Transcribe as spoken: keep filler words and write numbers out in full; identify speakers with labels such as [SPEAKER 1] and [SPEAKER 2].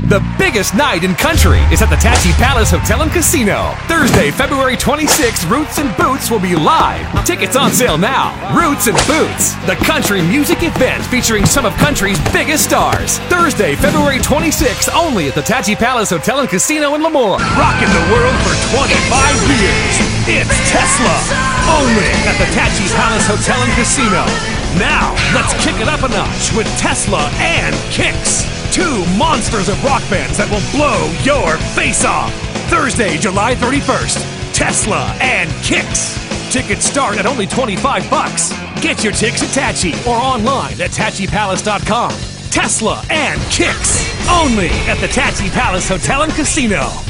[SPEAKER 1] The biggest night in country is at the Tachi Palace Hotel and Casino. Thursday, February twenty-sixth, Roots and Boots will be live. Tickets on sale now. Roots and Boots, the country music event featuring some of country's biggest stars. Thursday, February twenty-sixth, only at the Tachi Palace Hotel and Casino in Lemoore.
[SPEAKER 2] Rocking the world for twenty-five years. It's Tesla, only at the Tachi Palace Hotel and Casino. Now, let's kick it up a notch with Tesla and Kix. Two monsters of rock bands that will blow your face off. Thursday, July thirty-first, Tesla and Kix. Tickets start at only twenty-five bucks. Get your tickets at Tachi or online at tachi palace dot com. Tesla and Kix, only at the Tachi Palace Hotel and Casino.